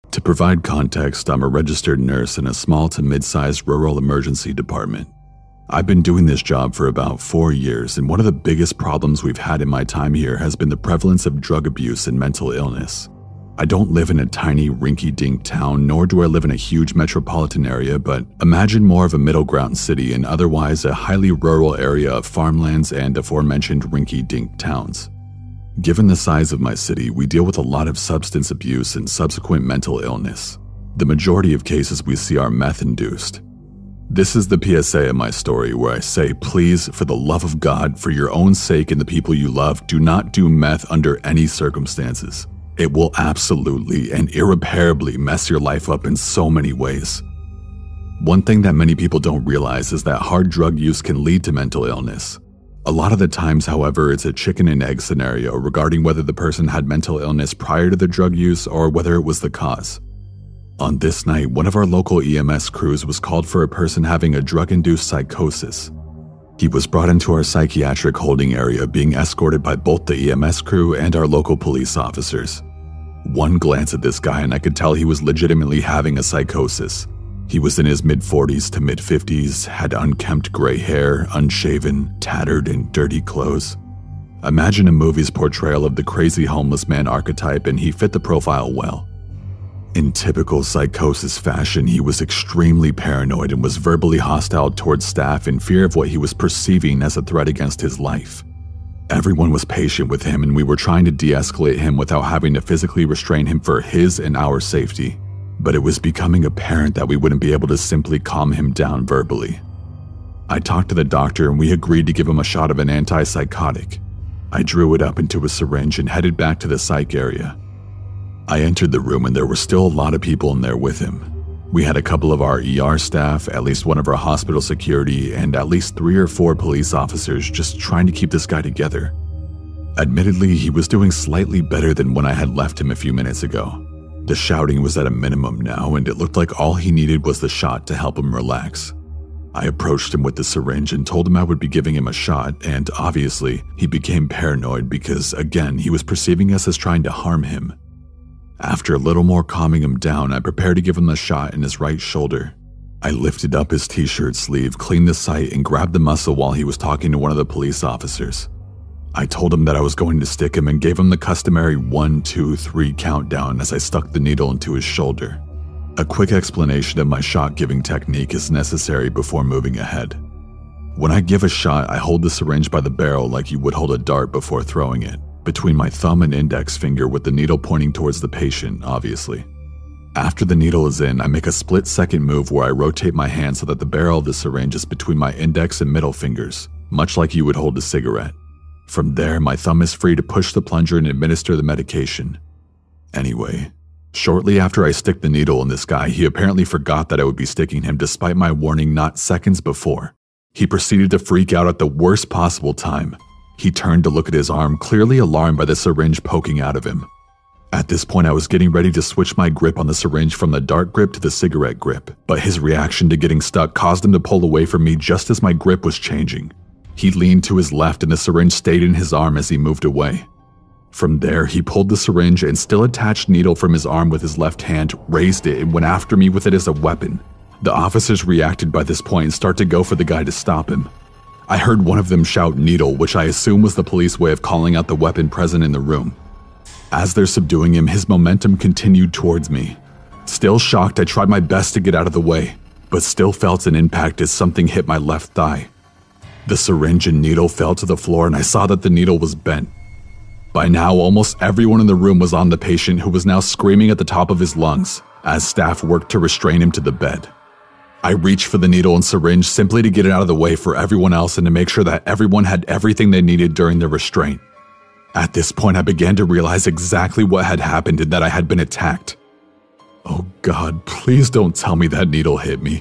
To provide context, I'm a registered nurse in a small to mid-sized rural emergency department. I've been doing this job for about 4 years, and one of the biggest problems we've had in my time here has been the prevalence of drug abuse and mental illness. I don't live in a tiny rinky-dink town, nor do I live in a huge metropolitan area, but imagine more of a middle-ground city and otherwise a highly rural area of farmlands and aforementioned rinky-dink towns. Given the size of my city, we deal with a lot of substance abuse and subsequent mental illness. The majority of cases we see are meth-induced. This is the PSA of my story where I say, please, for the love of God, for your own sake and the people you love, do not do meth under any circumstances. It will absolutely and irreparably mess your life up in so many ways. One thing that many people don't realize is that hard drug use can lead to mental illness. A lot of the times, however, it's a chicken and egg scenario regarding whether the person had mental illness prior to the drug use or whether it was the cause. On this night, one of our local EMS crews was called for a person having a drug-induced psychosis. He was brought into our psychiatric holding area, being escorted by both the EMS crew and our local police officers. One glance at this guy and I could tell he was legitimately having a psychosis. He was in his mid-40s to mid-50s, had unkempt gray hair, unshaven, tattered and dirty clothes. Imagine a movie's portrayal of the crazy homeless man archetype, and he fit the profile well. In typical psychosis fashion, he was extremely paranoid and was verbally hostile towards staff in fear of what he was perceiving as a threat against his life. Everyone was patient with him, and we were trying to de-escalate him without having to physically restrain him for his and our safety. But it was becoming apparent that we wouldn't be able to simply calm him down verbally. I talked to the doctor and we agreed to give him a shot of an antipsychotic. I drew it up into a syringe and headed back to the psych area. I entered the room and there were still a lot of people in there with him. We had a couple of our ER staff, at least one of our hospital security, and at least 3 or 4 police officers just trying to keep this guy together. Admittedly, he was doing slightly better than when I had left him a few minutes ago. The shouting was at a minimum now, and it looked like all he needed was the shot to help him relax. I approached him with the syringe and told him I would be giving him a shot, and obviously, he became paranoid because, again, he was perceiving us as trying to harm him. After a little more calming him down, I prepared to give him the shot in his right shoulder. I lifted up his t-shirt sleeve, cleaned the site, and grabbed the muscle while he was talking to one of the police officers. I told him that I was going to stick him and gave him the customary 1, 2, 3 countdown as I stuck the needle into his shoulder. A quick explanation of my shot-giving technique is necessary before moving ahead. When I give a shot, I hold the syringe by the barrel like you would hold a dart before throwing it, between my thumb and index finger with the needle pointing towards the patient, obviously. After the needle is in, I make a split-second move where I rotate my hand so that the barrel of the syringe is between my index and middle fingers, much like you would hold a cigarette. From there, my thumb is free to push the plunger and administer the medication. Anyway, shortly after I stick the needle in this guy, he apparently forgot that I would be sticking him despite my warning not seconds before. He proceeded to freak out at the worst possible time. He turned to look at his arm, clearly alarmed by the syringe poking out of him. At this point, I was getting ready to switch my grip on the syringe from the dart grip to the cigarette grip, but his reaction to getting stuck caused him to pull away from me just as my grip was changing. He leaned to his left and the syringe stayed in his arm as he moved away. From there, he pulled the syringe and still attached needle from his arm with his left hand, raised it, and went after me with it as a weapon. The officers reacted by this point and start to go for the guy to stop him. I heard one of them shout needle, which I assume was the police way of calling out the weapon present in the room. As they're subduing him, his momentum continued towards me. Still shocked, I tried my best to get out of the way, but still felt an impact as something hit my left thigh. The syringe and needle fell to the floor and I saw that the needle was bent. By now, almost everyone in the room was on the patient, who was now screaming at the top of his lungs as staff worked to restrain him to the bed. I reached for the needle and syringe simply to get it out of the way for everyone else and to make sure that everyone had everything they needed during the restraint. At this point, I began to realize exactly what had happened and that I had been attacked. Oh God, please don't tell me that needle hit me.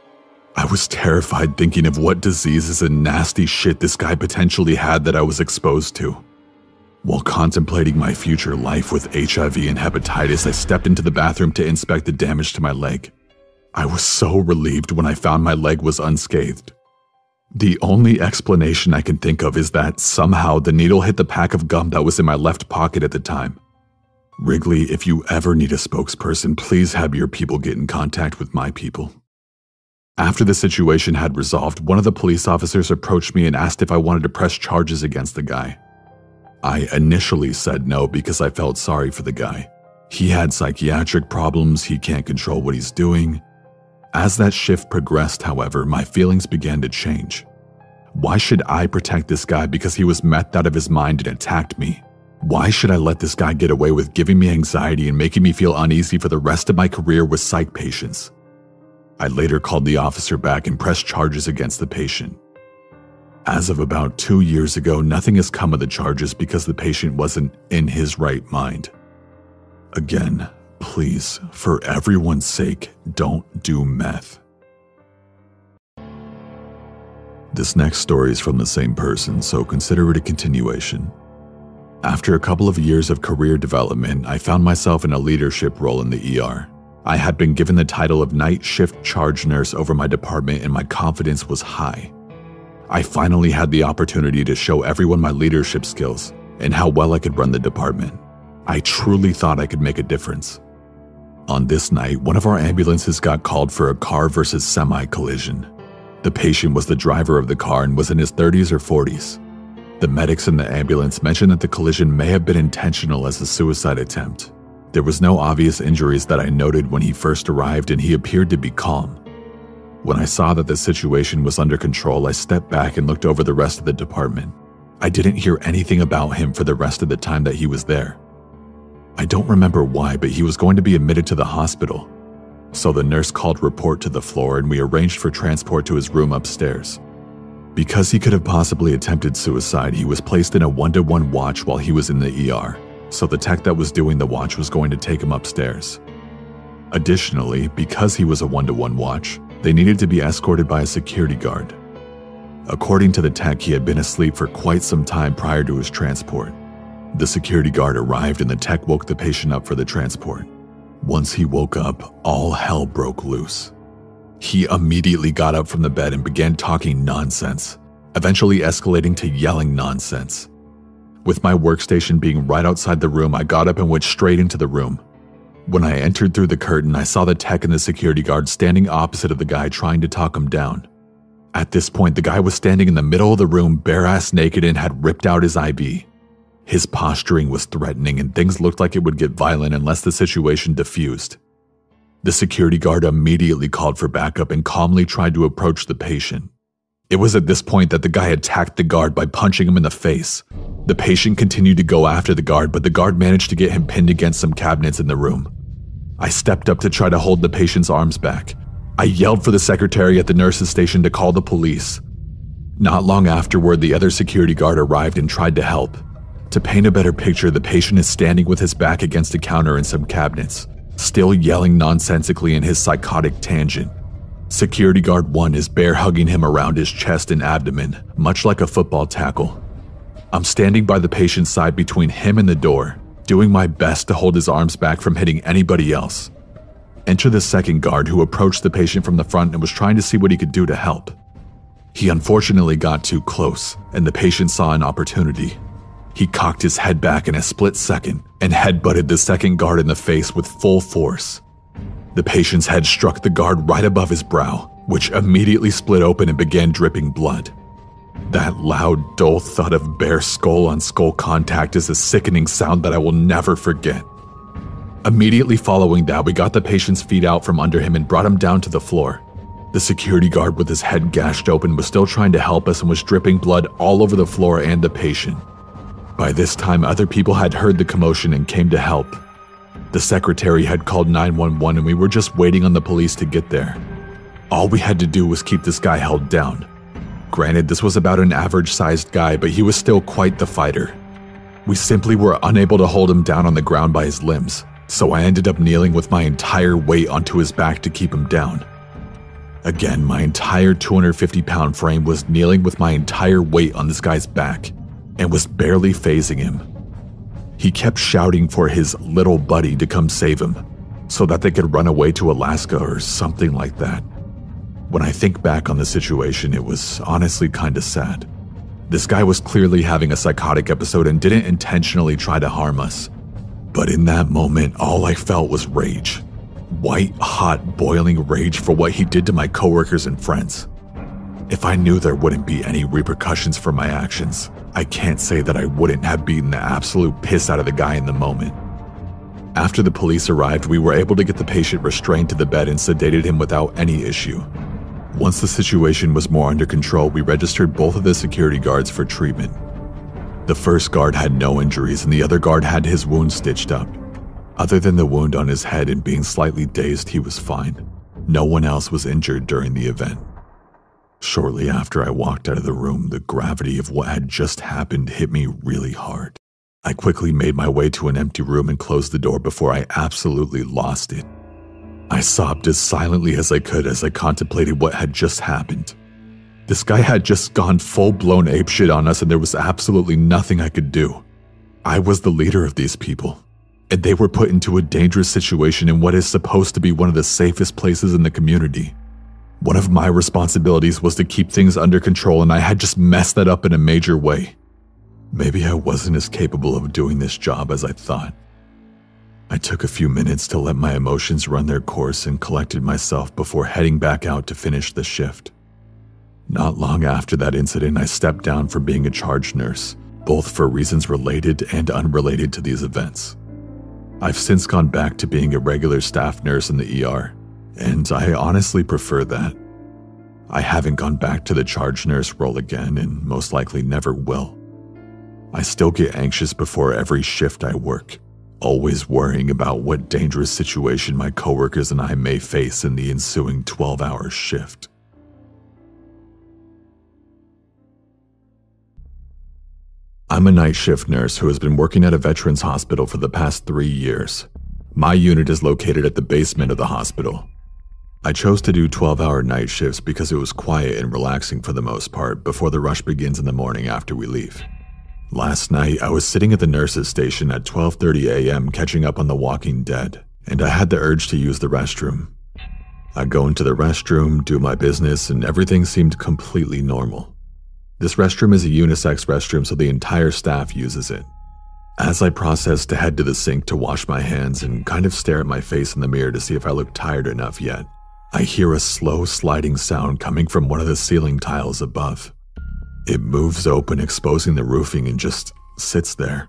I was terrified thinking of what diseases and nasty shit this guy potentially had that I was exposed to. While contemplating my future life with HIV and hepatitis, I stepped into the bathroom to inspect the damage to my leg. I was so relieved when I found my leg was unscathed. The only explanation I can think of is that somehow the needle hit the pack of gum that was in my left pocket at the time. Wrigley, if you ever need a spokesperson, please have your people get in contact with my people. After the situation had resolved, one of the police officers approached me and asked if I wanted to press charges against the guy. I initially said no because I felt sorry for the guy. He had psychiatric problems, he can't control what he's doing. As that shift progressed, however, my feelings began to change. Why should I protect this guy because he was methed out of his mind and attacked me? Why should I let this guy get away with giving me anxiety and making me feel uneasy for the rest of my career with psych patients? I later called the officer back and pressed charges against the patient. As of about 2 years ago, nothing has come of the charges because the patient wasn't in his right mind. Again, please, for everyone's sake, don't do meth. This next story is from the same person, so consider it a continuation. After a couple of years of career development, I found myself in a leadership role in the ER. I had been given the title of night shift charge nurse over my department and my confidence was high. I finally had the opportunity to show everyone my leadership skills and how well I could run the department. I truly thought I could make a difference. On this night, one of our ambulances got called for a car versus semi collision. The patient was the driver of the car and was in his 30s or 40s. The medics in the ambulance mentioned that the collision may have been intentional as a suicide attempt. There was no obvious injuries that I noted when he first arrived and he appeared to be calm. When I saw that the situation was under control, I stepped back and looked over the rest of the department. I didn't hear anything about him for the rest of the time that he was there. I don't remember why, but he was going to be admitted to the hospital. So the nurse called report to the floor and we arranged for transport to his room upstairs. Because he could have possibly attempted suicide, he was placed in a 1-to-1 watch while he was in the ER, so the tech that was doing the watch was going to take him upstairs. Additionally, because he was a 1-to-1 watch, they needed to be escorted by a security guard. According to the tech, he had been asleep for quite some time prior to his transport. The security guard arrived and the tech woke the patient up for the transport. Once he woke up, all hell broke loose. He immediately got up from the bed and began talking nonsense, eventually escalating to yelling nonsense. With my workstation being right outside the room, I got up and went straight into the room. When I entered through the curtain, I saw the tech and the security guard standing opposite of the guy trying to talk him down. At this point, the guy was standing in the middle of the room, bare-ass naked, and had ripped out his IV. His posturing was threatening and things looked like it would get violent unless the situation diffused. The security guard immediately called for backup and calmly tried to approach the patient. It was at this point that the guy attacked the guard by punching him in the face. The patient continued to go after the guard, but the guard managed to get him pinned against some cabinets in the room. I stepped up to try to hold the patient's arms back. I yelled for the secretary at the nurse's station to call the police. Not long afterward, the other security guard arrived and tried to help. To paint a better picture, the patient is standing with his back against a counter in some cabinets, still yelling nonsensically in his psychotic tangent. Security guard 1 is bear hugging him around his chest and abdomen, much like a football tackle. I'm standing by the patient's side between him and the door, doing my best to hold his arms back from hitting anybody else. Enter the second guard, who approached the patient from the front and was trying to see what he could do to help. He unfortunately got too close, and the patient saw an opportunity. He cocked his head back in a split second and headbutted the second guard in the face with full force. The patient's head struck the guard right above his brow, which immediately split open and began dripping blood. That loud, dull thud of bare skull-on-skull contact is a sickening sound that I will never forget. Immediately following that, we got the patient's feet out from under him and brought him down to the floor. The security guard with his head gashed open was still trying to help us and was dripping blood all over the floor and the patient. By this time, other people had heard the commotion and came to help. The secretary had called 911 and we were just waiting on the police to get there. All we had to do was keep this guy held down. Granted, this was about an average-sized guy, but he was still quite the fighter. We simply were unable to hold him down on the ground by his limbs, so I ended up kneeling with my entire weight onto his back to keep him down. Again, my entire 250-pound frame was kneeling with my entire weight on this guy's back and was barely phasing him. He kept shouting for his little buddy to come save him so that they could run away to Alaska or something like that. When I think back on the situation, it was honestly kinda sad. This guy was clearly having a psychotic episode and didn't intentionally try to harm us. But in that moment, all I felt was rage. White, hot, boiling rage for what he did to my coworkers and friends. If I knew there wouldn't be any repercussions for my actions, I can't say that I wouldn't have beaten the absolute piss out of the guy in the moment. After the police arrived, we were able to get the patient restrained to the bed and sedated him without any issue. Once the situation was more under control, we registered both of the security guards for treatment. The first guard had no injuries and the other guard had his wound stitched up. Other than the wound on his head and being slightly dazed, he was fine. No one else was injured during the event. Shortly after I walked out of the room, the gravity of what had just happened hit me really hard. I quickly made my way to an empty room and closed the door before I absolutely lost it. I sobbed as silently as I could as I contemplated what had just happened. This guy had just gone full-blown apeshit on us and there was absolutely nothing I could do. I was the leader of these people, and they were put into a dangerous situation in what is supposed to be one of the safest places in the community. One of my responsibilities was to keep things under control, and I had just messed that up in a major way. Maybe I wasn't as capable of doing this job as I thought. I took a few minutes to let my emotions run their course and collected myself before heading back out to finish the shift. Not long after that incident, I stepped down from being a charge nurse, both for reasons related and unrelated to these events. I've since gone back to being a regular staff nurse in the ER, and I honestly prefer that. I haven't gone back to the charge nurse role again and most likely never will. I still get anxious before every shift I work, always worrying about what dangerous situation my coworkers and I may face in the ensuing 12-hour shift. I'm a night shift nurse who has been working at a veterans hospital for the past 3 years. My unit is located at the basement of the hospital. I chose to do 12-hour night shifts because it was quiet and relaxing for the most part before the rush begins in the morning after we leave. Last night, I was sitting at the nurses' station at 12:30 a.m. catching up on The Walking Dead, and I had the urge to use the restroom. I go into the restroom, do my business, and everything seemed completely normal. This restroom is a unisex restroom, so the entire staff uses it. As I process to head to the sink to wash my hands and kind of stare at my face in the mirror to see if I look tired enough yet, I hear a slow sliding sound coming from one of the ceiling tiles above. It moves open, exposing the roofing, and just sits there.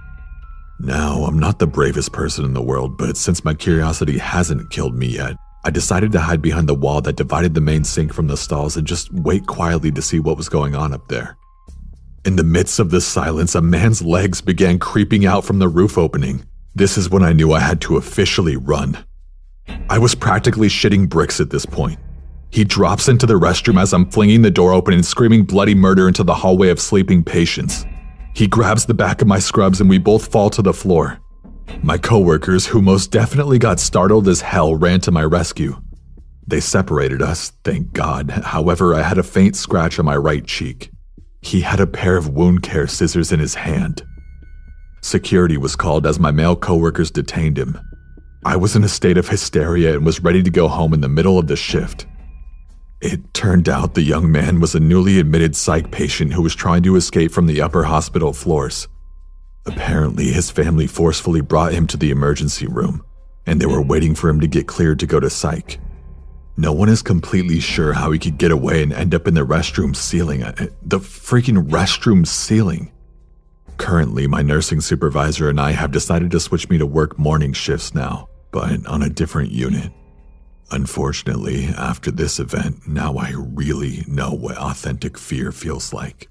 Now, I'm not the bravest person in the world, but since my curiosity hasn't killed me yet, I decided to hide behind the wall that divided the main sink from the stalls and just wait quietly to see what was going on up there. In the midst of this silence, a man's legs began creeping out from the roof opening. This is when I knew I had to officially run. I was practically shitting bricks at this point. He drops into the restroom as I'm flinging the door open and screaming bloody murder into the hallway of sleeping patients. He grabs the back of my scrubs and we both fall to the floor. My coworkers, who most definitely got startled as hell, ran to my rescue. They separated us, thank God. However, I had a faint scratch on my right cheek. He had a pair of wound care scissors in his hand. Security was called as my male coworkers detained him. I was in a state of hysteria and was ready to go home in the middle of the shift. It turned out the young man was a newly admitted psych patient who was trying to escape from the upper hospital floors. Apparently, his family forcefully brought him to the emergency room, and they were waiting for him to get cleared to go to psych. No one is completely sure how he could get away and end up in the restroom ceiling. The freaking restroom ceiling. Currently, my nursing supervisor and I have decided to switch me to work morning shifts now, but on a different unit. Unfortunately, after this event, now I really know what authentic fear feels like.